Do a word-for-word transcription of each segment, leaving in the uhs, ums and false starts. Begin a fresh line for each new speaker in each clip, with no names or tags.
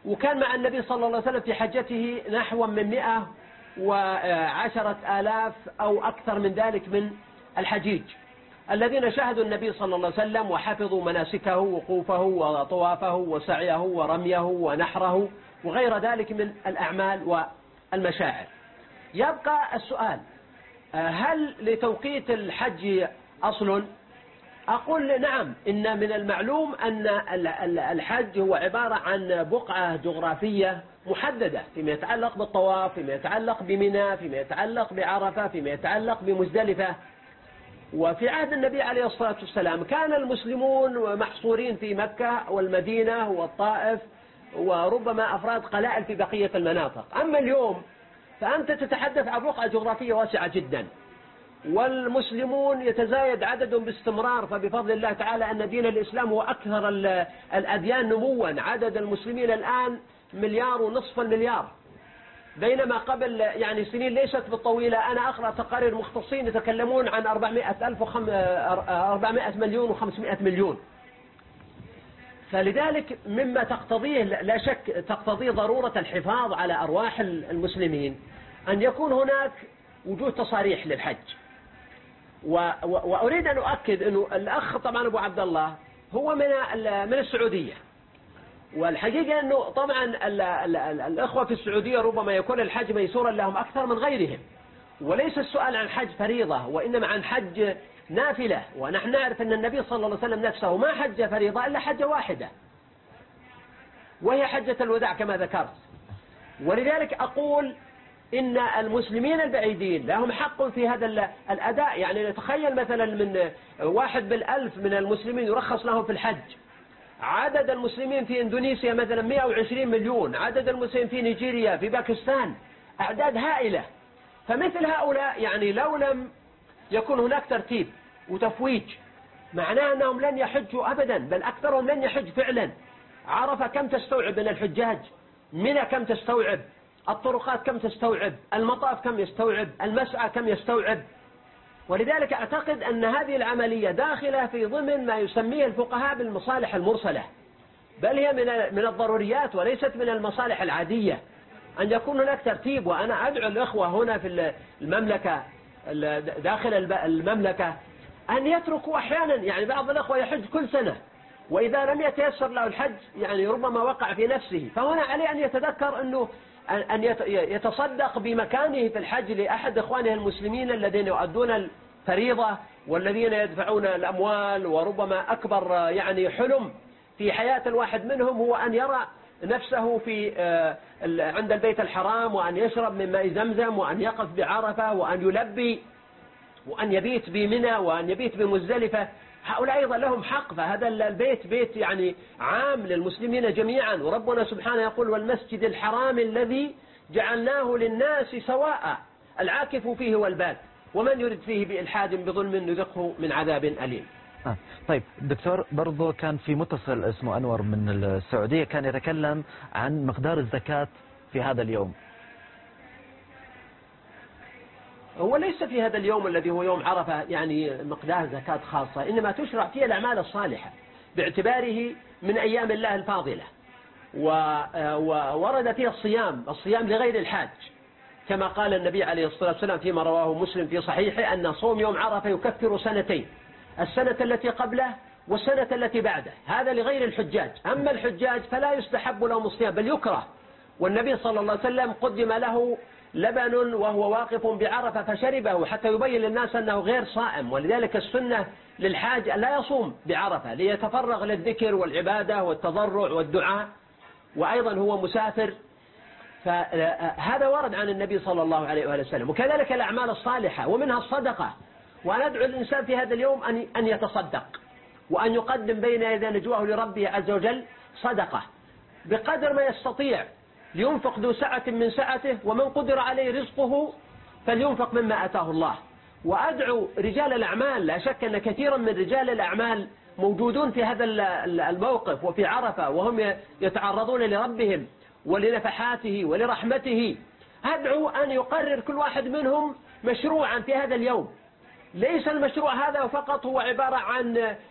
وكان مع النبي صلى الله عليه وسلم في حجته نحو من مئة وعشرة آلاف أو أكثر من ذلك من الحجيج الذين شاهدوا النبي صلى الله عليه وسلم وحفظوا مناسكه وقوفه وطوافه وسعيه ورميه ونحره وغير ذلك من الأعمال والمشاعر. يبقى السؤال: هل لتوقيت الحج أصل؟ أقول نعم، إن من المعلوم أن الحج هو عبارة عن بقعة جغرافية محددة فيما يتعلق بالطواف، فيما يتعلق بمنى، فيما يتعلق بعرفة، فيما يتعلق بمزدلفة. وفي عهد النبي عليه الصلاة والسلام كان المسلمون محصورين في مكة والمدينة والطائف وربما أفراد قلائل في بقية المناطق. أما اليوم فأنت تتحدث عن بقعة جغرافية واسعة جدا، والمسلمون يتزايد عددهم باستمرار، فبفضل الله تعالى أن دين الإسلام هو أكثر الأديان نموا. عدد المسلمين الآن مليار ونصف المليار، بينما قبل يعني سنين ليست بالطويلة أنا أقرأ تقارير مختصين يتكلمون عن أربعمائة ألف وخم... أربعمائة مليون وخمسمائة مليون. فلذلك مما تقتضيه لا شك تقتضي ضرورة الحفاظ على أرواح المسلمين أن يكون هناك وجود تصاريح للحج. و... وأريد أن أؤكد أنه الأخ طبعا أبو عبد الله هو من من السعودية، والحقيقة أنه طبعا ال ال ال الأخوة في السعودية ربما يكون الحج ميسورا لهم أكثر من غيرهم، وليس السؤال عن حج فريضة وإنما عن حج نافلة. ونحن نعرف أن النبي صلى الله عليه وسلم نفسه ما حج فريضة إلا حجة واحدة وهي حجة الوداع كما ذكرت. ولذلك أقول إن المسلمين البعيدين لهم حق في هذا الأداء. يعني نتخيل مثلا من واحد بالألف من المسلمين يرخص لهم في الحج، عدد المسلمين في إندونيسيا مثلا مئة وعشرين مليون، عدد المسلمين في نيجيريا، في باكستان، أعداد هائلة. فمثل هؤلاء يعني لو لم يكن هناك ترتيب وتفويج معناه أنهم لن يحجوا أبدا، بل أكثرهم لن يحج فعلا. عرفة كم تستوعب من الحجاج، منى كم تستوعب، الطرقات كم تستوعب، المطاف كم يستوعب، المسعى كم يستوعب. ولذلك أعتقد أن هذه العملية داخلة في ضمن ما يسميه الفقهاء بالمصالح المرسلة، بل هي من من الضروريات وليست من المصالح العادية أن يكون هناك ترتيب. وأنا أدعو الأخوة هنا في المملكة داخل المملكة أن يتركوا أحيانا، يعني بعض الأخوة يحج كل سنة وإذا لم يتيسر له الحج يعني ربما وقع في نفسه، فهنا عليه أن يتذكر أنه أن يتصدق بمكانه في الحج لأحد إخوانه المسلمين الذين يؤدون الفريضة والذين يدفعون الأموال. وربما أكبر يعني حلم في حياة الواحد منهم هو أن يرى نفسه في عند البيت الحرام، وأن يشرب من ماء زمزم، وأن يقف بعرفة، وأن يلبي، وأن يبيت بمنى، وأن يبيت بمزدلفة. هؤلاء أيضا لهم حق، فهذا البيت بيت يعني عام للمسلمين جميعا. وربنا سبحانه يقول: والمسجد الحرام الذي جعلناه للناس سواء العاكف فيه والباد ومن يرد فيه بإلحاد بظلم نذقه من عذاب أليم.
آه. طيب دكتور، برضو كان في متصل اسمه أنور من السعودية كان يتكلم عن مقدار الزكاة في هذا اليوم.
هو ليس في هذا اليوم الذي هو يوم عرفة يعني مقدار زكاة خاصة، إنما تشرع فيها الأعمال الصالحة باعتباره من أيام الله الفاضلة. وورد فيها الصيام الصيام لغير الحاج، كما قال النبي عليه الصلاة والسلام فيما رواه مسلم في صحيحه أن صوم يوم عرفة يكفر سنتين، السنة التي قبله والسنة التي بعده. هذا لغير الحجاج. أما الحجاج فلا يستحب لهم الصيام بل يكره. والنبي صلى الله عليه وسلم قدم له لبن وهو واقف بعرفة فشربه حتى يبين للناس أنه غير صائم. ولذلك السنة للحاج لا يصوم بعرفة ليتفرغ للذكر والعبادة والتضرع والدعاء، وأيضا هو مسافر. فهذا ورد عن النبي صلى الله عليه وآله وسلم. وكذلك الأعمال الصالحة ومنها الصدقة. وأنا أدعو الإنسان في هذا اليوم أن أن يتصدق وأن يقدم بين يدي نجواه لربه عز وجل صدقة بقدر ما يستطيع، لينفق ذو سعة من سعته، ومن قدر عليه رزقه فلينفق مما أتاه الله. وأدعو رجال الأعمال، لا شك أن كثيرا من رجال الأعمال موجودون في هذا الموقف وفي عرفة وهم يتعرضون لربهم ولنفحاته ولرحمته. أدعو أن يقرر كل واحد منهم مشروعا في هذا اليوم. ليس المشروع هذا فقط هو عبارة عن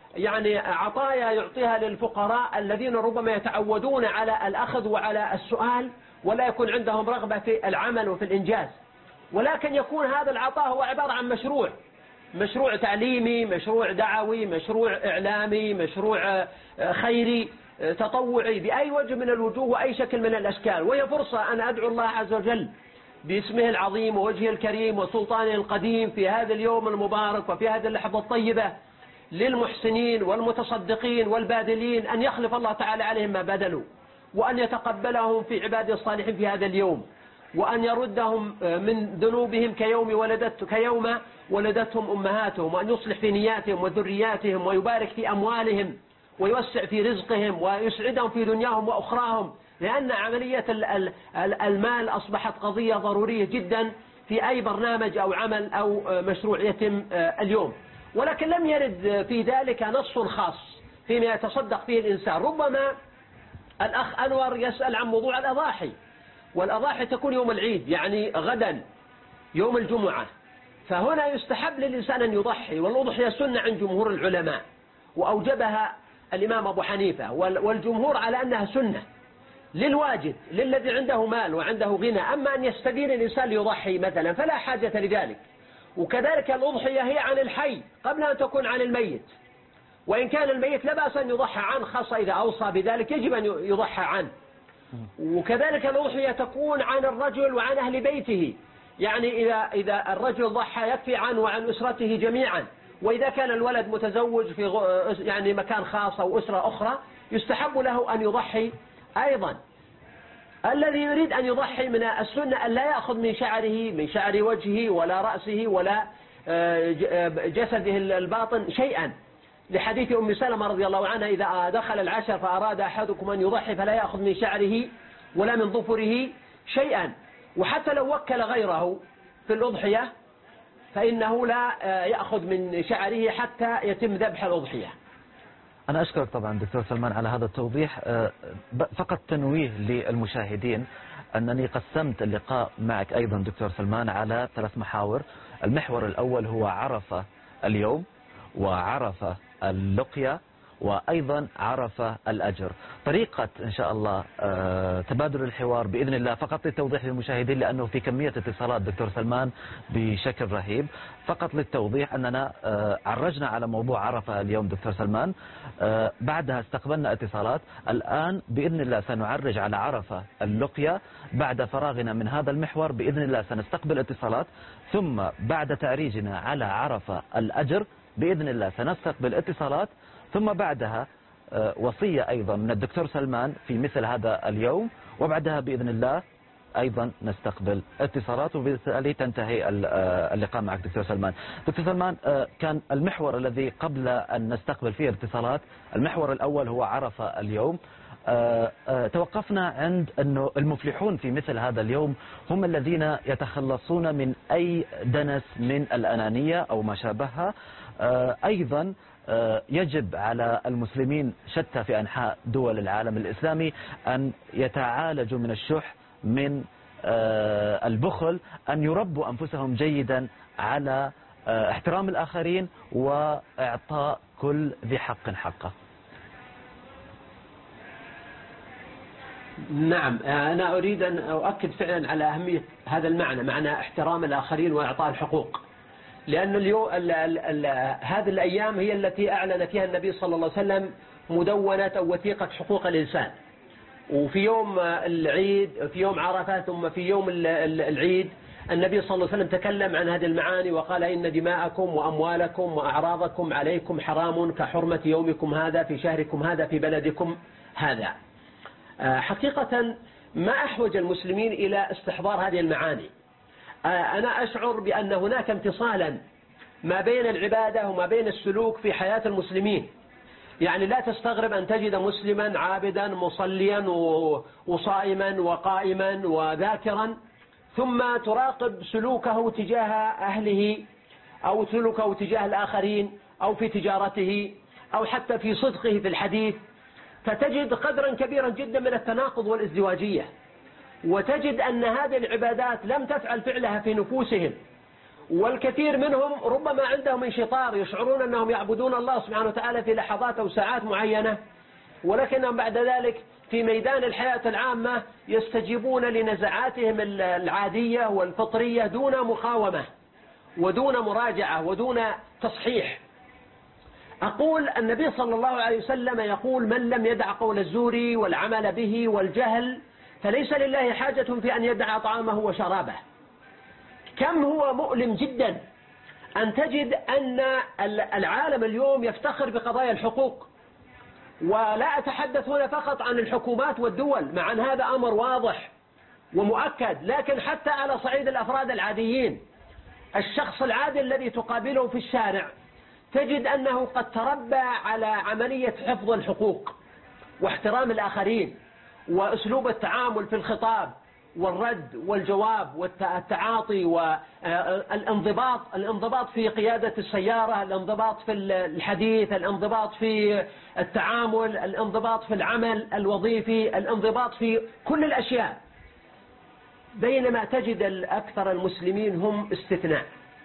يعني عطايا يعطيها للفقراء الذين ربما يتعودون على الأخذ وعلى السؤال ولا يكون عندهم رغبة في العمل وفي الإنجاز، ولكن يكون هذا العطاء هو عبارة عن مشروع مشروع تعليمي، مشروع دعوي، مشروع إعلامي، مشروع خيري تطوعي بأي وجه من الوجوه وأي شكل من الأشكال. وهي فرصة أن أدعو الله عز وجل باسمه العظيم ووجهه الكريم وسلطانه القديم في هذا اليوم المبارك وفي هذه اللحظة الطيبة للمحسنين والمتصدقين والباذلين أن يخلف الله تعالى عليهم ما بذلوا، وأن يتقبلهم في عباده الصالحين في هذا اليوم، وأن يردهم من ذنوبهم كيوم ولدت كيوم ولدتهم أمهاتهم، وأن يصلح في نياتهم وذرياتهم ويبارك في أموالهم ويوسع في رزقهم ويسعدهم في دنياهم وأخراهم، لأن عملية المال أصبحت قضية ضرورية جدا في أي برنامج أو عمل أو مشروع يتم اليوم. ولكن لم يرد في ذلك نص خاص فيما يتصدق فيه الإنسان. ربما الأخ أنور يسأل عن موضوع الأضاحي، والأضاحي تكون يوم العيد يعني غدا يوم الجمعة، فهنا يستحب للإنسان أن يضحي، والأضحية سنة عند جمهور العلماء وأوجبها الإمام أبو حنيفة، والجمهور على أنها سنة للواجد للذي عنده مال وعنده غنى. أما أن يستدين الإنسان ليضحي مثلا فلا حاجة لذلك. وكذلك الأضحية هي عن الحي قبل أن تكون عن الميت، وإن كان الميت لا بأس أن يضحى عنه، خاصة إذا أوصى بذلك يجب أن يضحى عنه. وكذلك الأضحية تكون عن الرجل وعن أهل بيته، يعني إذا إذا الرجل ضحى يكفي عنه وعن أسرته جميعا. وإذا كان الولد متزوج في يعني مكان خاص أو أسرة أخرى يستحب له أن يضحي أيضا. الذي يريد أن يضحي من السنة أن لا يأخذ من شعره من شعر وجهه ولا رأسه ولا جسده الباطن شيئا، لحديث أم سلمة رضي الله عنها إذا دخل العشر فأراد أحدكم أن يضحي فلا يأخذ من شعره ولا من ظفره شيئا. وحتى لو وكل غيره في الأضحية فإنه لا يأخذ من شعره حتى يتم ذبح الأضحية.
أنا أشكرك طبعا دكتور سلمان على هذا التوضيح. فقط تنويه للمشاهدين أنني قسمت اللقاء معك أيضا دكتور سلمان على ثلاث محاور. المحور الأول هو عرفة اليوم، وعرفة اللقية، وأيضا عرفة الأجر. طريقة إن شاء الله تبادل الحوار بإذن الله، فقط للتوضيح للمشاهدين لأنه في كمية اتصالات دكتور سلمان بشكل رهيب، فقط للتوضيح أننا عرجنا على موضوع عرفة اليوم دكتور سلمان، بعدها استقبلنا اتصالات. الآن بإذن الله سنعرج على عرفة اللقية، بعد فراغنا من هذا المحور بإذن الله سنستقبل اتصالات، ثم بعد تعريجنا على عرفة الأجر بإذن الله سنستقبل اتصالات، ثم بعدها وصية أيضا من الدكتور سلمان في مثل هذا اليوم، وبعدها بإذن الله أيضا نستقبل اتصالات، وبالتالي تنتهي اللقاء معك دكتور سلمان. دكتور سلمان، كان المحور الذي قبل أن نستقبل فيه الاتصالات، المحور الأول هو عرفة اليوم. توقفنا عند أنه المفلحون في مثل هذا اليوم هم الذين يتخلصون من أي دنس من الأنانية أو ما شابهها. أيضا يجب على المسلمين شتى في أنحاء دول العالم الإسلامي أن يتعالجوا من الشح، من البخل، أن يربوا أنفسهم جيدا على احترام الآخرين وإعطاء كل ذي حق حقه.
نعم، أنا أريد أن أؤكد فعلا على أهمية هذا المعنى، معنى احترام الآخرين وإعطاء الحقوق. لأن اليوم ال ال ال هذه الأيام هي التي أعلن فيها النبي صلى الله عليه وسلم مدونة أو وثيقة حقوق الإنسان. وفي يوم العيد، في يوم عرفة، ثم في يوم العيد النبي صلى الله عليه وسلم تكلم عن هذه المعاني وقال إن دماءكم وأموالكم وأعراضكم عليكم حرام كحرمة يومكم هذا في شهركم هذا في بلدكم هذا. حقيقة ما أحوج المسلمين إلى استحضار هذه المعاني. أنا أشعر بأن هناك امتصالا ما بين العبادة وما بين السلوك في حياة المسلمين. يعني لا تستغرب أن تجد مسلما عابدا مصليا وصائما وقائما وذاكرا، ثم تراقب سلوكه تجاه أهله أو سلوكه تجاه الآخرين أو في تجارته أو حتى في صدقه في الحديث، فتجد قدرا كبيرا جدا من التناقض والازدواجية، وتجد أن هذه العبادات لم تفعل فعلها في نفوسهم، والكثير منهم ربما عندهم انشطار، يشعرون أنهم يعبدون الله سبحانه وتعالى في لحظات أو ساعات معينة، ولكنهم بعد ذلك في ميدان الحياة العامة يستجيبون لنزعاتهم العادية والفطرية دون مقاومة ودون مراجعة ودون تصحيح. أقول النبي صلى الله عليه وسلم يقول: من لم يدع قول الزور والعمل به والجهل فليس لله حاجة في أن يدع طعامه وشرابه. كم هو مؤلم جدا أن تجد أن العالم اليوم يفتخر بقضايا الحقوق، ولا أتحدث هنا فقط عن الحكومات والدول، مع أن هذا أمر واضح ومؤكد، لكن حتى على صعيد الأفراد العاديين، الشخص العادي الذي تقابله في الشارع تجد أنه قد تربى على عملية حفظ الحقوق واحترام الآخرين وأسلوب التعامل في الخطاب والرد والجواب والتعاطي والانضباط، الانضباط في قيادة السيارة، الانضباط في الحديث، الانضباط في التعامل، الانضباط في العمل الوظيفي، الانضباط في كل الأشياء. بينما تجد الأكثر المسلمين هم استثناء.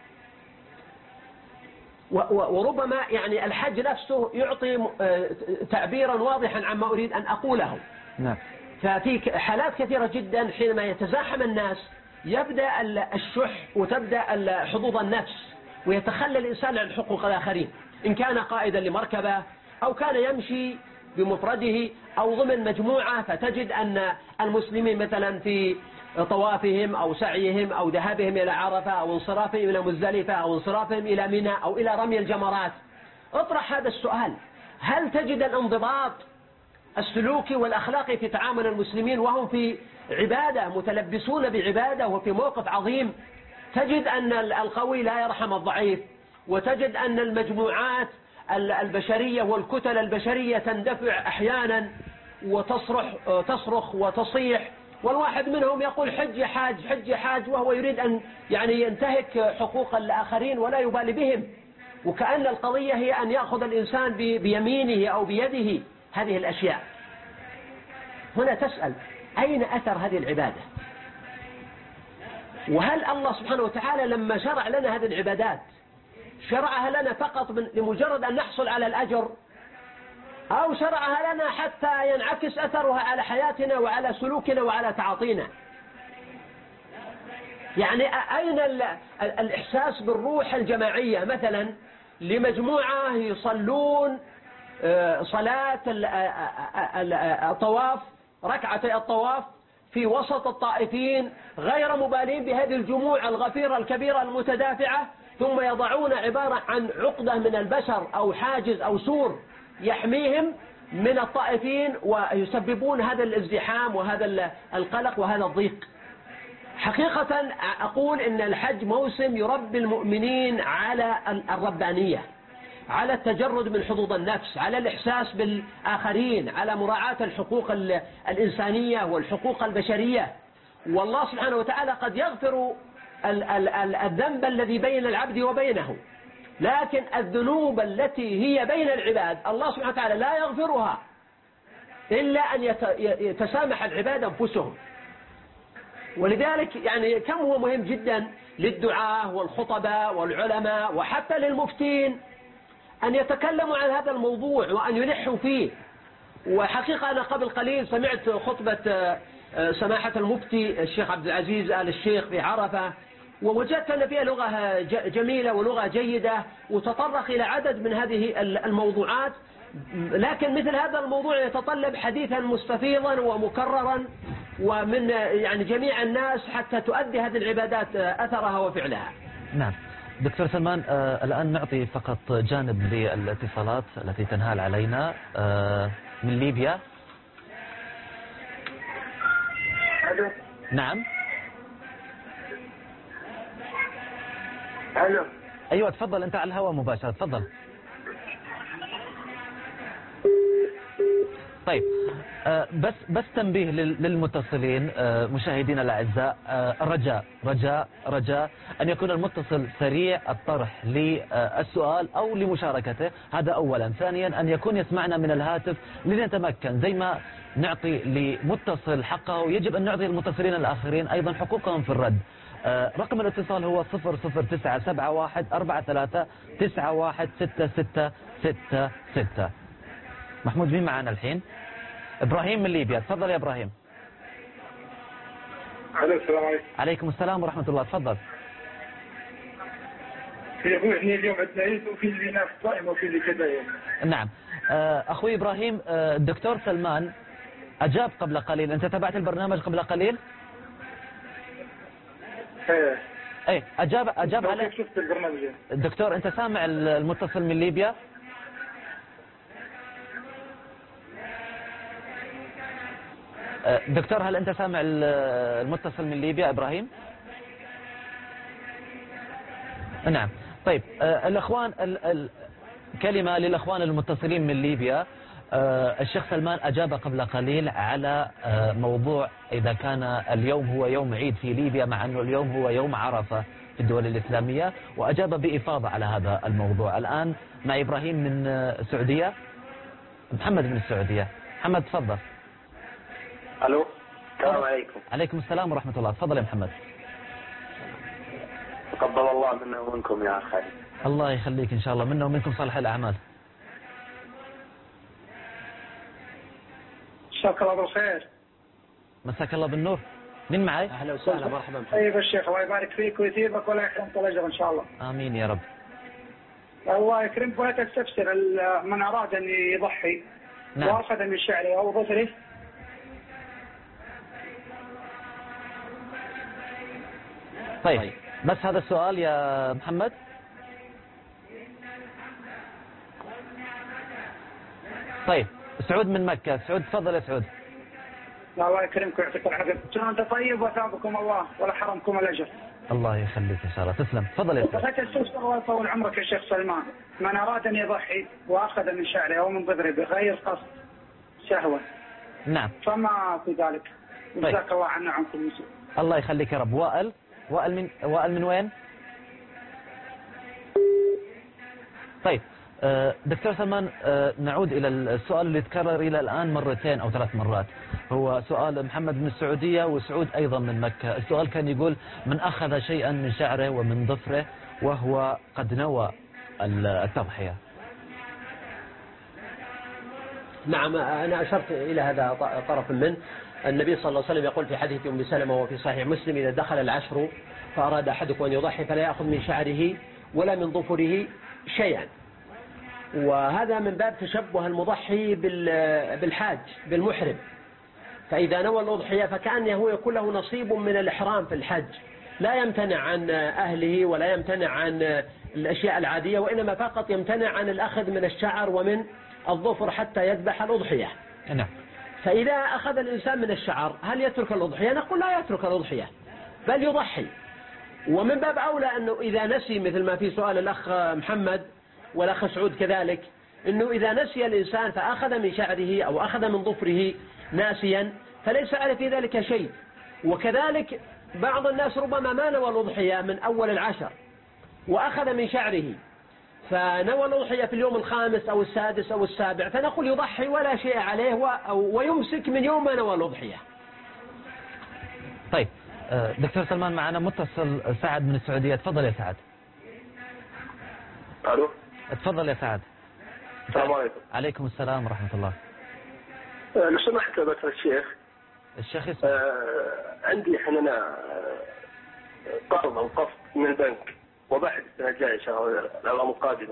وربما يعني الحج نفسه يعطي تعبيرا واضحا عما أريد أن أقوله.
نعم.
ففي حالات كثيرة جدا حينما يتزاحم الناس يبدأ الشح وتبدأ حظوظ النفس، ويتخلى الإنسان عن حقوق الآخرين، إن كان قائدا لمركبة أو كان يمشي بمفرده أو ضمن مجموعة. فتجد أن المسلمين مثلا في طوافهم أو سعيهم أو ذهابهم إلى عرفة أو انصرافهم إلى مزدلفة أو انصرافهم إلى منى أو إلى رمي الجمرات، اطرح هذا السؤال: هل تجد الانضباط السلوكي والأخلاقي في تعامل المسلمين وهم في عبادة، متلبسون بعبادة وفي موقف عظيم؟ تجد أن القوي لا يرحم الضعيف، وتجد أن المجموعات البشرية والكتل البشرية تندفع أحيانا وتصرخ تصرخ وتصيح، والواحد منهم يقول: حج يا حاج، حج يا حاج، وهو يريد أن يعني ينتهك حقوق الآخرين ولا يبالي بهم، وكأن القضية هي أن يأخذ الإنسان بيمينه أو بيده هذه الأشياء. هنا تسأل: أين أثر هذه العبادة؟ وهل الله سبحانه وتعالى لما شرع لنا هذه العبادات شرعها لنا فقط من لمجرد أن نحصل على الأجر، أو شرعها لنا حتى ينعكس أثرها على حياتنا وعلى سلوكنا وعلى تعاطينا؟ يعني أين الإحساس بالروح الجماعية مثلا لمجموعة يصلون صلاة الطواف، ركعتي الطواف في وسط الطائفين غير مبالين بهذه الجموع الغفيرة الكبيرة المتدافعة، ثم يضعون عبارة عن عقدة من البشر أو حاجز أو سور يحميهم من الطائفين، ويسببون هذا الازدحام وهذا القلق وهذا الضيق. حقيقة أقول إن الحج موسم يربي المؤمنين على الربانية، على التجرد من حظوظ النفس، على الإحساس بالآخرين، على مراعاة الحقوق الإنسانية والحقوق البشرية. والله سبحانه وتعالى قد يغفر الذنب الذي بين العبد وبينه، لكن الذنوب التي هي بين العباد الله سبحانه وتعالى لا يغفرها إلا أن يتسامح العباد أنفسهم. ولذلك يعني كم هو مهم جدا للدعاة والخطباء والعلماء وحتى للمفتين أن يتكلموا عن هذا الموضوع وأن يلحوا فيه. وحقيقة أنا قبل قليل سمعت خطبة سماحة المفتي الشيخ عبد العزيز آل الشيخ في عرفة، ووجدت أن فيها لغة جميلة ولغة جيدة، وتطرق إلى عدد من هذه الموضوعات. لكن مثل هذا الموضوع يتطلب حديثا مستفيضا ومكررا ومن يعني جميع الناس حتى تؤدي هذه العبادات أثرها وفعلها.
نعم دكتور سلمان، آه الآن نعطي فقط جانب للاتصالات التي تنهال علينا آه من ليبيا.
ألو.
نعم.
ألو.
أيوة تفضل، أنت على الهواء مباشرة، تفضل. طيب آه بس بس تنبيه للمتصلين آه مشاهدينا الأعزاء، آه رجاء رجاء رجاء أن يكون المتصل سريع الطرح للسؤال أو لمشاركته، هذا أولا. ثانيا أن يكون يسمعنا من الهاتف لنتمكن، زي ما نعطي لمتصل حقه يجب أن نعطي المتصلين الآخرين أيضا حقوقهم في الرد. آه، رقم الاتصال هو صفر صفر تسعة سبعة واحد أربعة ثلاثة تسعة واحد ستة ستة ستة ستة. محمود مين معنا الحين؟ إبراهيم من ليبيا، تفضل يا إبراهيم.
الو السلام عليكم.
عليكم السلام ورحمة الله، تفضل.
في اخوي احنا اليوم عندنا عيد وفي اللي ناس صائمه وفي اللي كذا يعني.
نعم. آه، أخوي إبراهيم، آه، الدكتور سلمان أجاب قبل قليل، أنت تابعت البرنامج قبل قليل؟
ايه
ايه أجاب أجاب على
كيف شفت البرنامج؟
الدكتور، أنت سامع المتصل من ليبيا؟ آه، دكتور هل أنت سامع المتصل من ليبيا إبراهيم؟ نعم. طيب آه، الأخوان ال... ال... كلمة للأخوان المتصلين من ليبيا. آه، الشيخ سلمان أجاب قبل قليل على آه، موضوع إذا كان اليوم هو يوم عيد في ليبيا مع أنه اليوم هو يوم عرفة في الدول الإسلامية، وأجاب بإفاضة على هذا الموضوع. الآن مع إبراهيم من آه، السعودية، محمد من السعودية. محمد تفضل.
الو السلام عليكم.
عليكم السلام ورحمة الله، تفضل يا محمد.
تقبل الله منا ومنكم يا أخي.
الله يخليك إن شاء الله، منا ومنكم صالح الأعمال.
جزاك الله بالخير.
مساك الله بالنور. مين معي؟
أهلا وسهلا، مرحبا محمد.
طيب الشيخ الله يبارك فيك ويثيبك ولا يحرمك الأجر إن شاء الله.
آمين يا رب.
الله يكرمك ولا تستفسر من أراد أن يضحي
نعم.
وأخذ من شعره أو ظفره.
طيب. طيب بس هذا السؤال يا محمد. طيب سعود من مكة، سعود تفضل يا سعود.
الله يكرمك ويعطيك العافية. أنت طيب وثابكم الله ولا حرمكم الأجر.
الله يخليك إن شاء الله، تسلم. تفضل يا سعود.
لا تستفسر الله يطول عمرك يا شيخ سلمان. من أراد أن يضحي وأخذ من شعره أو من ظفره بغير قصد سهوا
نعم
فما في ذلك. جزاك الله عنا عنكم المسلم.
الله يخليك يا رب. وائل، وائل من وائل من وين؟ طيب آه، دكتور سلمان، آه، نعود إلى السؤال اللي تكرر إلى الآن مرتين أو ثلاث مرات، هو سؤال محمد من السعودية وسعود أيضا من مكة. السؤال كان يقول: من أخذ شيئا من شعره ومن ظفره وهو قد نوى التضحية.
نعم، أنا أشرت إلى هذا طرف منه. النبي صلى الله عليه وسلم يقول في حديث أم سلمة وفي صحيح مسلم: إذا دخل العشر فأراد أحدكم أن يضحي فلا يأخذ من شعره ولا من ظفره شيئا. وهذا من باب تشبه المضحي بالحاج بالمحرم، فإذا نوى الأضحية فكأنه هو يكون له نصيب من الإحرام في الحج، لا يمتنع عن أهله ولا يمتنع عن الأشياء العادية، وإنما فقط يمتنع عن الأخذ من الشعر ومن الظفر حتى يذبح الأضحية.
نعم.
فإذا أخذ الإنسان من الشعر هل يترك الأضحية؟ نقول لا يترك الأضحية بل يضحي. ومن باب أولى أنه إذا نسي، مثل ما في سؤال الأخ محمد والأخ سعود كذلك، أنه إذا نسي الإنسان فأخذ من شعره أو أخذ من ظفره ناسيا فليس عليه في ذلك شيء. وكذلك بعض الناس ربما ما نوى الأضحية من أول العشر وأخذ من شعره فنوى الأضحية في اليوم الخامس أو السادس أو السابع، فنقول يضحي ولا شيء عليه ويمسك من يوم ما نوى الأضحية.
طيب دكتور سلمان معنا متصل سعد من السعودية. تفضل يا سعد.
الو
تفضل يا سعد.
السلام عليكم.
عليكم السلام ورحمة الله.
لو سمحت بس الشيخ،
الشيخ اسمه
آه عندي الحين انا قرض او قسط من البنك وبحث السنه الجايه ان شاء الله الايام القادمه.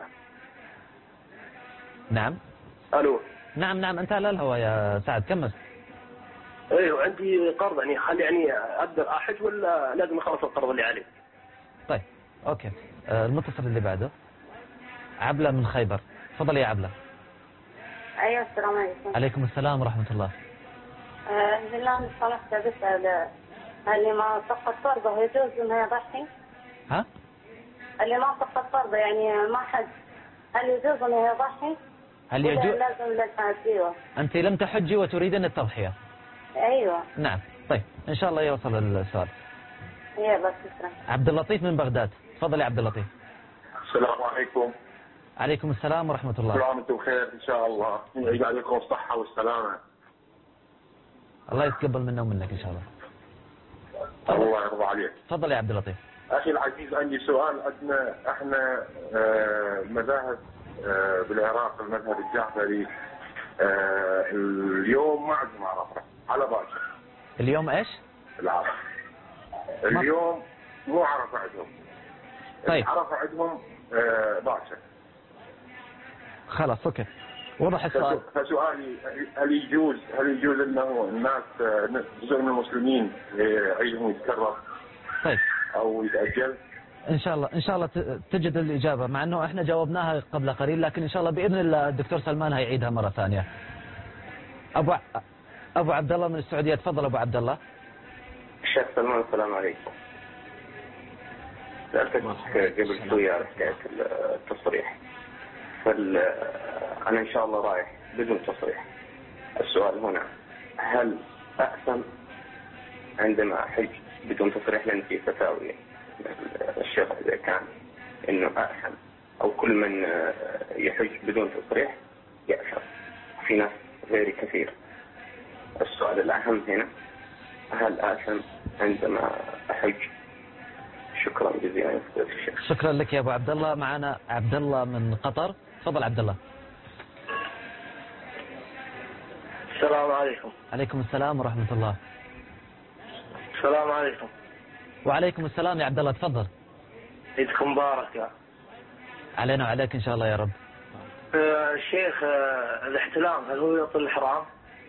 نعم.
الو.
نعم نعم انت على الهواء يا سعد، كمل.
ايوه عندي قرض، يعني هل يعني اقدر احج ولا لازم اخلص القرض اللي علي؟
طيب اوكي. آه المتصل اللي بعده عبلة من خيبر. تفضل يا عبلة.
ايوه السلام عليكم.
عليكم السلام ورحمة الله.
آه بالله من صلاحته بسأل اللي ما سقط فرضه يجوز انه يضحي؟
ها؟
اللي ما سقط فرضه يعني ما حج، هل يجوز انه يضحي؟
هل يجوز؟
لازم للحج؟ ايوه.
انت لم تحجي وتريدين التضحية؟
ايوه.
نعم. طيب ان شاء الله يوصل السؤال.
يلا شكرا.
عبد اللطيف من بغداد. تفضل يا عبد اللطيف.
السلام عليكم.
عليكم السلام ورحمة الله.
كل عام وانتم بخير ان شاء الله، يجعل عليكم الصحة والسلامة.
الله يتقبل منا ومنك ان شاء الله.
الله يرضى عليك.
تفضل يا عبد اللطيف.
أخي العزيز عندي سؤال. عندنا احنا آه مذاهب آه بالعراق، المذهب الجعفري آه اليوم ما عندهم عرفة على باكر.
اليوم ايش؟
العرفة اليوم مو عرفة عندهم.
طيب
عرفة عندهم آه باكر.
خلاص اوكي وضح السؤال.
فسؤالي هل يجوز هل يجوز انه الناس جزء من المسلمين عيدهم يتكرر
طيب
او يتاجل؟
ان شاء الله ان شاء الله تجد الاجابه، مع انه احنا جاوبناها قبل قليل، لكن ان شاء الله باذن الله الدكتور سلمان هيعيدها مره ثانيه. ابو ابو عبد الله من السعوديه، تفضل ابو عبد الله.
الشيخ سلمان السلام عليكم. سألتك قبل شوية على حكاية التصريح، فأنا إن شاء الله رايح بدون تصريح. السؤال هنا، هل أأثم عندما أحج بدون تصريح؟ لأن في فتاوي الشيخ إذا كان إنه أأثم أو كل من يحج بدون تصريح يأثم، في ناس غير كثير. السؤال الأهم هنا، هل آثم عندما أحج؟ شكرا جزيلا الشيخ.
شكرا لك يا ابو عبد الله. معنا عبد الله من قطر، تفضل عبد الله.
السلام عليكم.
عليكم السلام ورحمه الله.
السلام عليكم.
وعليكم السلام يا عبد الله، تفضل.
عيدكم مبارك يا
علينا وعليك ان شاء الله يا رب.
أه الشيخ، أه الاحتلام هل هو يطل الحرام؟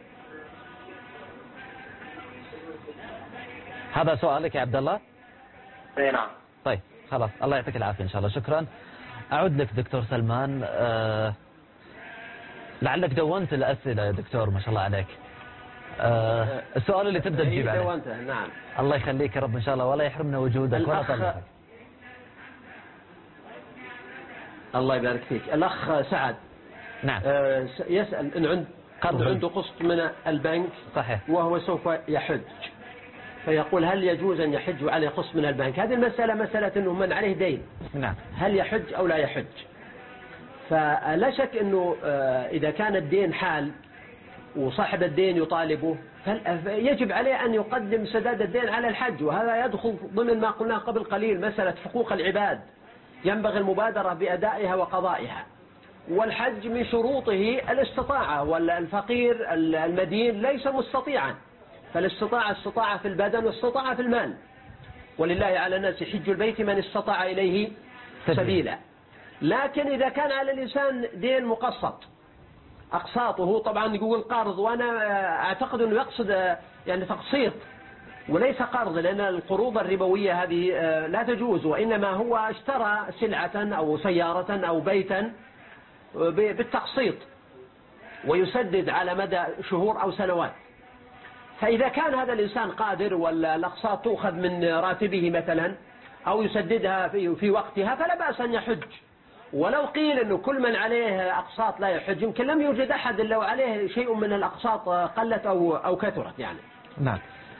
هذا سؤالك يا عبد الله؟
اي نعم.
طيب خلاص، الله يعطيك العافيه ان شاء الله. شكرا. اعود لك دكتور سلمان. أه لعلك دونت الاسئله يا دكتور، ما شاء الله عليك. أه السؤال اللي تبدا تجيب عليه.
دونته نعم.
الله يخليك يا رب ان شاء الله، ولا يحرمنا وجودك ولا طلبك.
الله يبارك فيك. الاخ سعد
نعم
أه يسال ان عند قرض عنده قسط من البنك
صحيح،
وهو سوف يحج، فيقول هل يجوز أن يحج عليه قسط من البنك؟ هذه المسألة مسألة أنه من عليه دين،
نعم،
هل يحج أو لا يحج؟ فلا شك أنه إذا كان الدين حال وصاحب الدين يطالبه يجب عليه أن يقدم سداد الدين على الحج، وهذا يدخل ضمن ما قلناه قبل قليل، مسألة حقوق العباد ينبغي المبادرة بأدائها وقضائها. والحج من شروطه الاستطاعة، والفقير المدين ليس مستطيعا، فالاستطاعة استطاعة في البدن واستطاعة في المال، ولله على الناس حج البيت من استطاع إليه سبيلا. لكن إذا كان على الإنسان دين مقسط أقساطه، طبعا يقول قرض، وأنا أعتقد أنه يقصد يعني تقسيط وليس قرض، لأن القروض الربوية هذه لا تجوز، وإنما هو اشترى سلعة أو سيارة أو بيتا بالتقسيط ويسدد على مدى شهور أو سنوات. فإذا كان هذا الإنسان قادر والأقساط تؤخذ من راتبه مثلا أو يسددها في, في وقتها فلا بأس أن يحج. ولو قيل أنه كل من عليه أقساط لا يحج، يمكن لم يوجد أحد إلا وعليه شيء من الأقساط قلت أو, أو كثرت يعني.
نعم.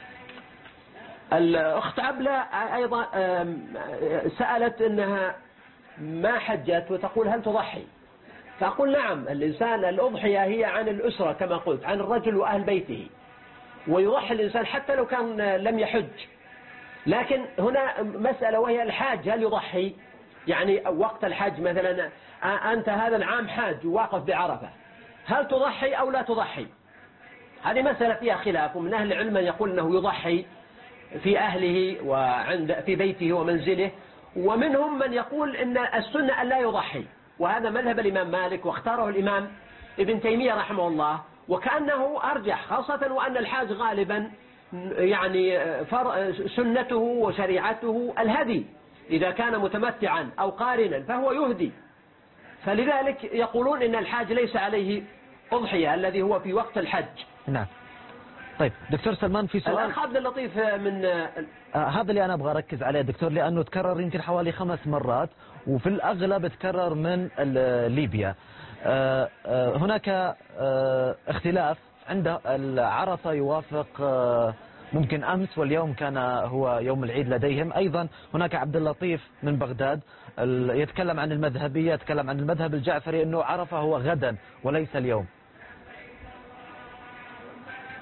الأخت عبلة أيضا سألت أنها ما حجت وتقول هل تضحي؟ فأقول نعم، الإنسان الأضحية هي عن الأسرة كما قلت، عن الرجل وأهل بيته، ويضحي الإنسان حتى لو كان لم يحج. لكن هنا مسألة وهي الحاج هل يضحي؟ يعني وقت الحج مثلا أنت هذا العام حاج واقف بعرفة، هل تضحي أو لا تضحي؟ هذه مسألة فيها خلاف، ومن أهل العلم يقول أنه يضحي في أهله وعند في بيته ومنزله، ومنهم من يقول أن السنة أن لا يضحي، وهذا مذهب الإمام مالك واختاره الإمام ابن تيمية رحمه الله، وكأنه أرجح، خاصة وأن الحاج غالبا يعني سنته وشريعته الهدي، إذا كان متمتعا أو قارنا فهو يهدي، فلذلك يقولون إن الحاج ليس عليه أضحية الذي هو في وقت الحج.
نعم. طيب دكتور سلمان، في سؤال
الأخ عبد اللطيف من
آه هذا اللي أنا أبغى أركز عليه دكتور، لأنه تكرر يمكن حوالي خمس مرات، وفي الأغلب تكرر من ليبيا. آه آه هناك آه اختلاف، عنده العرفة يوافق آه ممكن أمس، واليوم كان هو يوم العيد لديهم. أيضا هناك عبد اللطيف من بغداد يتكلم عن المذهبية، يتكلم عن المذهب الجعفري أنه عرفة هو غدا وليس اليوم.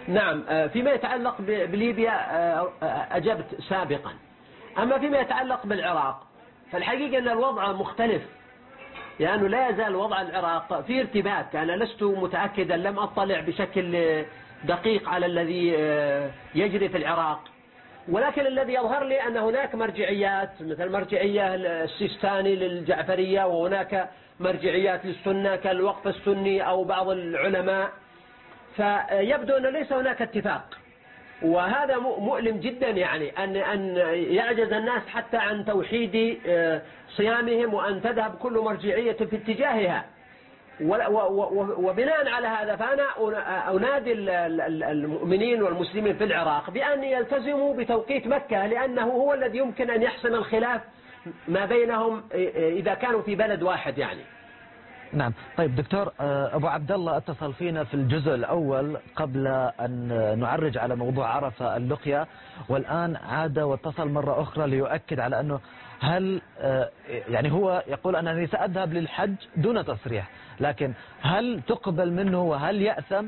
نعم، فيما يتعلق بليبيا أجبت سابقا. أما فيما يتعلق بالعراق فالحقيقة أن الوضع مختلف، لأنه يعني لا يزال وضع العراق في ارتباك. أنا لست متأكدا، لم أطلع بشكل دقيق على الذي يجري في العراق، ولكن الذي يظهر لي أن هناك مرجعيات مثل مرجعية السيستاني للجعفرية، وهناك مرجعيات للسنة كالوقف السني أو بعض العلماء، فيبدو أن ليس هناك اتفاق، وهذا مؤلم جدا. يعني أن أن يعجز الناس حتى عن توحيد صيامهم، وأن تذهب كل مرجعية في اتجاهها. وبناء على هذا فأنا أنادي المؤمنين والمسلمين في العراق بأن يلتزموا بتوقيت مكة، لأنه هو الذي يمكن أن يحسم الخلاف ما بينهم إذا كانوا في بلد واحد يعني.
نعم. طيب دكتور أبو عبد الله اتصل فينا في الجزء الأول قبل أن نعرج على موضوع عرفة اللقيا، والآن عاد واتصل مرة أخرى ليؤكد على أنه هل يعني هو يقول أنني سأذهب للحج دون تصريح، لكن هل تقبل منه وهل يأثم؟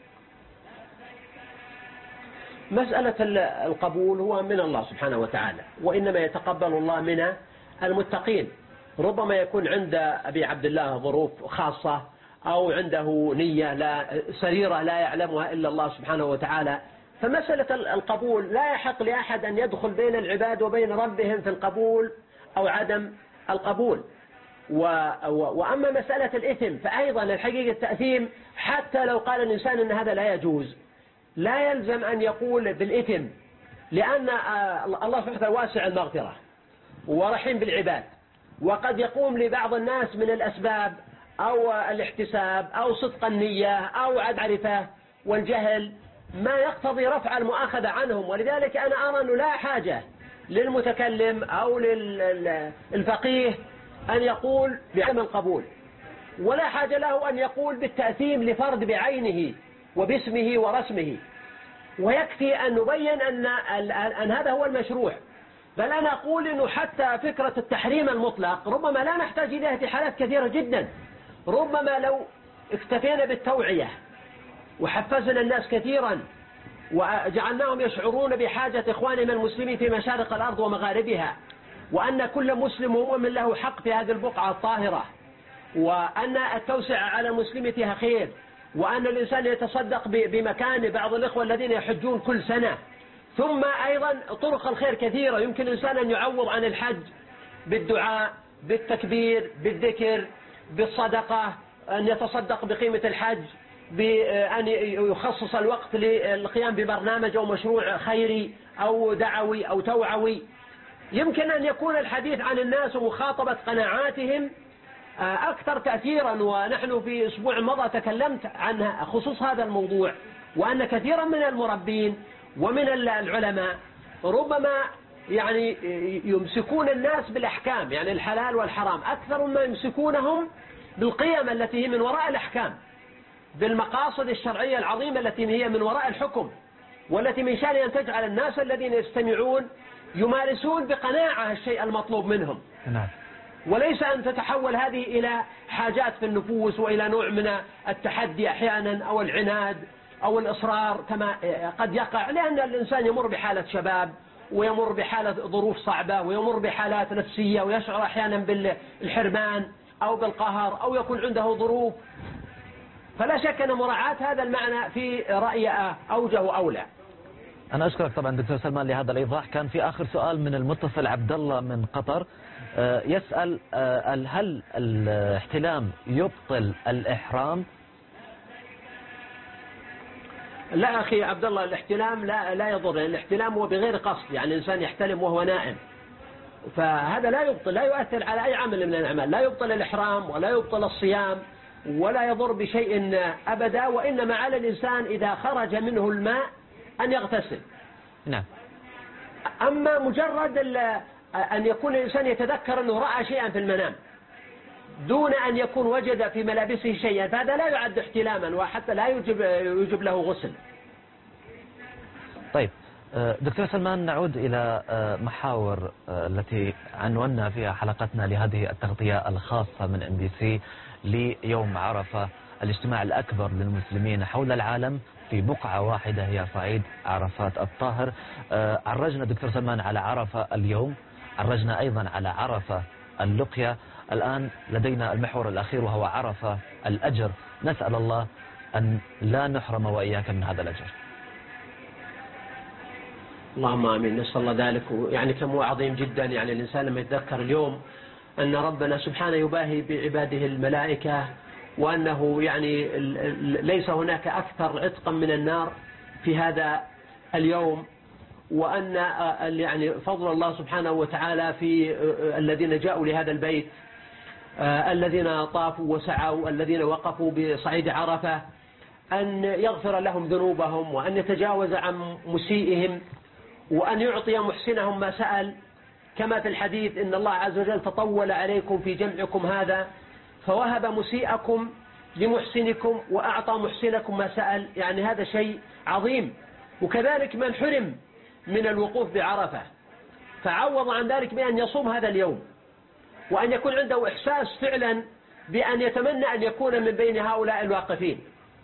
مسألة القبول هو من الله سبحانه وتعالى، وإنما يتقبل الله من المتقين. ربما يكون عند أبي عبد الله ظروف خاصة، أو عنده نية لا سريرة لا يعلمها إلا الله سبحانه وتعالى. فمسألة القبول لا يحق لأحد أن يدخل بين العباد وبين ربهم في القبول أو عدم القبول. و... و... وأما مسألة الإثم فأيضا الحقيقة التأثيم، حتى لو قال الإنسان أن هذا لا يجوز، لا يلزم أن يقول بالإثم، لأن الله سبحانه واسع المغفرة ورحيم بالعباد، وقد يقوم لبعض الناس من الأسباب أو الاحتساب أو صدق النية أو عدم معرفة والجهل ما يقتضي رفع المؤاخذة عنهم. ولذلك أنا أرى أنه لا حاجة للمتكلم أو للفقيه أن يقول بعدم القبول، ولا حاجة له أن يقول بالتأثيم لفرد بعينه وباسمه ورسمه، ويكفي أن نبين أن, أن هذا هو المشروع. بل أنا أقول أنه حتى فكرة التحريم المطلق ربما لا نحتاج إليها في حالات كثيرة جدا. ربما لو اكتفينا بالتوعية وحفزنا الناس كثيرا وجعلناهم يشعرون بحاجة إخواننا المسلمين في مشارق الأرض ومغاربها، وأن كل مسلم ومؤمن له حق في هذه البقعة الطاهرة، وأن التوسعة على المسلم فيها خير، وأن الإنسان يتصدق بمكان بعض الإخوة الذين يحجون كل سنة. ثم أيضا طرق الخير كثيرة، يمكن الإنسان أن يعوض عن الحج بالدعاء، بالتكبير، بالذكر، بالصدقة، أن يتصدق بقيمة الحج، بأن يخصص الوقت للقيام ببرنامج أو مشروع خيري أو دعوي أو توعوي. يمكن أن يكون الحديث عن الناس ومخاطبة قناعاتهم أكثر تأثيرا. ونحن في أسبوع مضى تكلمت عن خصوص هذا الموضوع، وأن كثيرا من المربين ومن العلماء ربما يعني يمسكون الناس بالأحكام، يعني الحلال والحرام، أكثر ما يمسكونهم بالقيم التي هي من وراء الأحكام، بالمقاصد الشرعية العظيمة التي هي من وراء الحكم، والتي من شأنها أن تجعل الناس الذين يستمعون يمارسون بقناعة الشيء المطلوب منهم، وليس أن تتحول هذه إلى حاجات في النفوس وإلى نوع من التحدي أحيانا أو العناد أو الإصرار كما قد يقع، لأن الإنسان يمر بحالة شباب ويمر بحالة ظروف صعبة ويمر بحالات نفسية ويشعر أحيانا بالحرمان أو بالقهر أو يكون عنده ظروف. فلا شك أن مراعاة هذا المعنى في رأي أوجه وأولى.
أنا أشكرك طبعا دكتور سلمان لهذا الإيضاح. كان في آخر سؤال من المتصل عبد الله من قطر يسأل هل الاحتلام يبطل الإحرام؟
لا أخي عبد الله، الاحتلام لا لا يضر. الاحتلام هو بغير قصد، يعني الإنسان يحتلم وهو نائم، فهذا لا يبطل، لا يؤثر على أي عمل من الأعمال، لا يبطل الإحرام ولا يبطل الصيام ولا يضر بشيء أبدا. وإنما على الإنسان إذا خرج منه الماء أن يغتسل.
نعم.
أما مجرد أن يكون الإنسان يتذكر أنه رأى شيئا في المنام دون أن يكون وجد في ملابسه شيئا، فهذا لا يعد احتلاما، وحتى لا يجب, يجب له غسل.
طيب دكتور سلمان، نعود إلى محاور التي عنونا فيها حلقتنا لهذه التغطية الخاصة من إم بي سي ليوم عرفة، الاجتماع الأكبر للمسلمين حول العالم في بقعة واحدة هي صعيد عرفات الطاهر. عرجنا دكتور سلمان على عرفة اليوم، عرجنا أيضا على عرفة اللقيا، الآن لدينا المحور الأخير وهو عرفة الأجر. نسأل الله أن لا نحرم وإياك من هذا الأجر.
اللهم آمين، نسأل الله ذلك. يعني كم هو عظيم جدا يعني الإنسان لما يتذكر اليوم أن ربنا سبحانه يباهي بعباده الملائكة، وأنه يعني ليس هناك أكثر عتقا من النار في هذا اليوم، وأن يعني فضل الله سبحانه وتعالى في الذين جاءوا لهذا البيت، الذين طافوا وسعوا، الذين وقفوا بصعيد عرفة، أن يغفر لهم ذنوبهم، وأن يتجاوز عن مسيئهم، وأن يعطي محسنهم ما سأل، كما في الحديث إن الله عز وجل تطول عليكم في جمعكم هذا فوهب مسيئكم لمحسنكم وأعطى محسنكم ما سأل. يعني هذا شيء عظيم. وكذلك من حرم من الوقوف بعرفة فعوض عن ذلك بأن يصوم هذا اليوم، وأن يكون عنده إحساس فعلا بأن يتمنى أن يكون من بين هؤلاء الواقفين.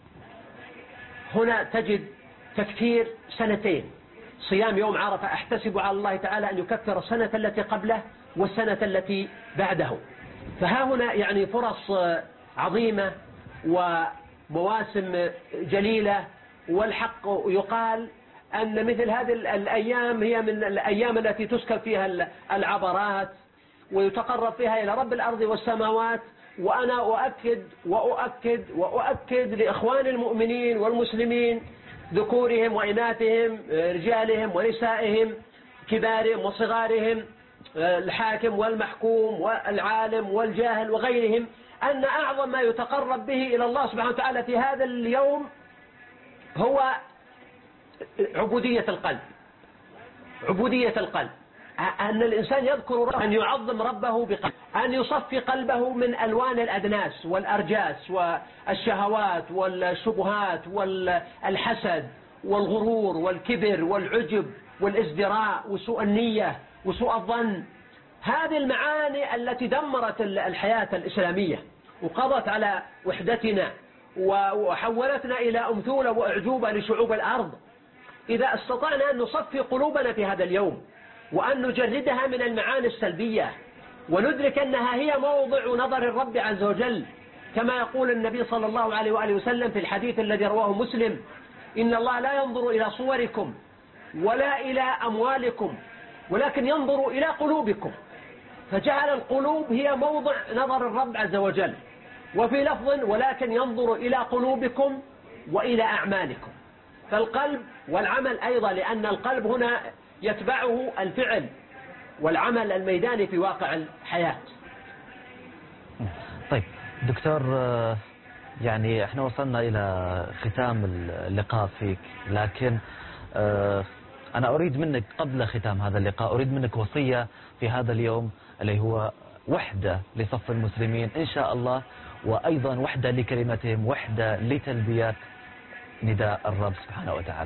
هنا تجد تكفير سنتين، صيام يوم عرفة أحتسب على الله تعالى أن يكفر السنة التي قبله والسنة التي بعده. فها هنا يعني فرص عظيمة ومواسم جليلة، والحق يقال أن مثل هذه الأيام هي من الأيام التي تسكب فيها العبرات ويتقرب فيها إلى رب الأرض والسماوات. وأنا أؤكد وأؤكد وأؤكد لإخوان المؤمنين والمسلمين ذكورهم وإناثهم، رجالهم ونسائهم، كبارهم وصغارهم، الحاكم والمحكوم والعالم والجاهل وغيرهم، أن أعظم ما يتقرب به إلى الله سبحانه وتعالى في هذا اليوم هو عبودية القلب. عبودية القلب، أن الإنسان يذكر ربه، أن يعظم ربه بقلبه، أن يصفي قلبه من ألوان الأدناس والأرجاس والشهوات والشبهات والحسد والغرور والكبر والعجب والازدراء وسوء النية وسوء الظن. هذه المعاني التي دمرت الحياة الإسلامية وقضت على وحدتنا وحولتنا إلى أمثولة وأعجوبة لشعوب الأرض. إذا استطعنا أن نصفي قلوبنا في هذا اليوم وأن نجردها من المعاني السلبية وندرك أنها هي موضع نظر الرب عز وجل، كما يقول النبي صلى الله عليه وآله وسلم في الحديث الذي رواه مسلم: إن الله لا ينظر إلى صوركم ولا إلى أموالكم ولكن ينظر إلى قلوبكم. فجعل القلوب هي موضع نظر الرب عز وجل. وفي لفظ: ولكن ينظر إلى قلوبكم وإلى أعمالكم. فالقلب والعمل أيضا، لأن القلب هنا يتبعه الفعل والعمل الميداني في واقع الحياة.
طيب دكتور، يعني احنا وصلنا إلى ختام اللقاء فيك، لكن أنا أريد منك قبل ختام هذا اللقاء أريد منك وصية في هذا اليوم اللي هو وحدة لصف المسلمين إن شاء الله، وأيضا وحدة لكلمتهم، وحدة لتلبية نداء الرب سبحانه وتعالى.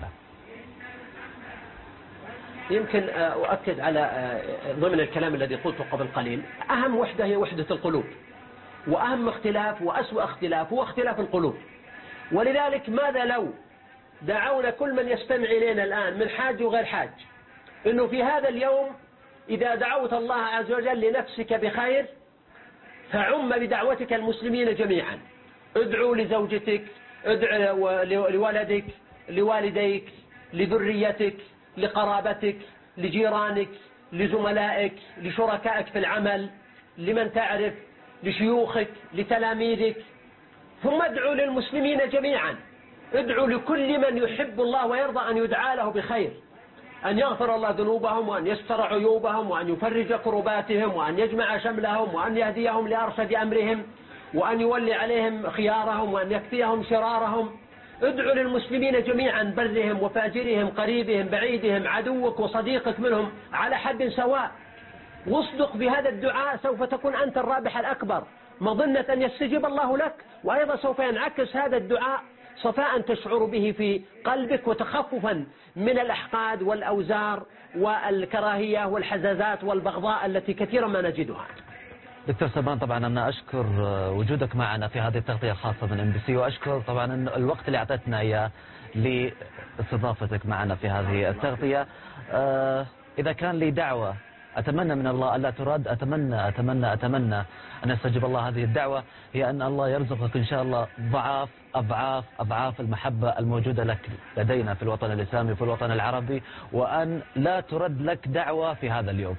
يمكن أؤكد على ضمن الكلام الذي قلته قبل قليل، أهم وحدة هي وحدة القلوب، وأهم اختلاف وأسوأ اختلاف هو اختلاف القلوب. ولذلك ماذا لو دعونا كل من يستمع إلينا الآن من حاج وغير حاج إنه في هذا اليوم إذا دعوت الله عز وجل لنفسك بخير فعم بدعوتك المسلمين جميعا. ادعو لزوجتك، ادعو لولدك، لوالديك، لذريتك، لقرابتك، لجيرانك، لزملائك، لشركائك في العمل، لمن تعرف، لشيوخك، لتلاميذك. ثم ادعو للمسلمين جميعا، ادعو لكل من يحب الله ويرضى أن يدعى له بخير، أن يغفر الله ذنوبهم وأن يستر عيوبهم وأن يفرج كرباتهم وأن يجمع شملهم وأن يهديهم لأرشد أمرهم وأن يولي عليهم خيارهم وأن يكفيهم شرارهم. ادعو للمسلمين جميعا، برهم وفاجرهم، قريبهم بعيدهم، عدوك وصديقك منهم على حد سواء. واصدق بهذا الدعاء، سوف تكون أنت الرابح الأكبر، مظنة أن يستجيب الله لك، وأيضا سوف ينعكس هذا الدعاء صفاء تشعر به في قلبك وتخففا من الأحقاد والأوزار والكراهية والحزازات والبغضاء التي كثيرا ما نجدها.
دكتور سلمان، طبعا أنا أشكر وجودك معنا في هذه التغطية الخاصة من ام بي سي، وأشكر طبعا الوقت اللي أعطيتنا إياه لاستضافتك معنا في هذه التغطية. إذا كان لي دعوة أتمنى من الله ألا ترد، أتمنى أتمنى أتمنى أن يستجيب الله هذه الدعوة، هي أن الله يرزقك إن شاء الله ضعاف أضعاف أضعاف المحبة الموجودة لك لدينا في الوطن الإسلامي وفي الوطن العربي، وأن لا ترد لك دعوة في هذا اليوم.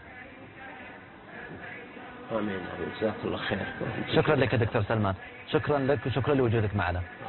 آمين. جزاك الله خير.
شكرا لك دكتور سلمان، شكرا لك وشكرا لوجودك معنا.